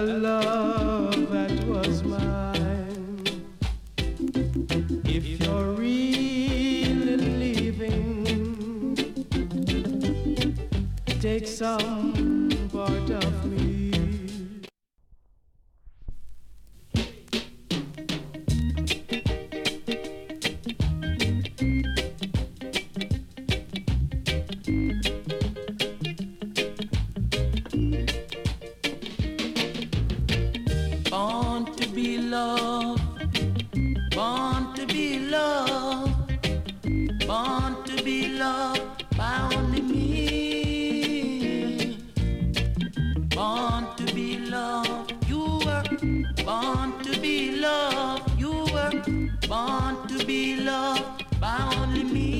a love that was mine. If you're really leaving, take some part of me. Born to be loved, born to be loved, born to be loved by only me. Born to be loved, you were born to be loved, you were born to be loved by only me.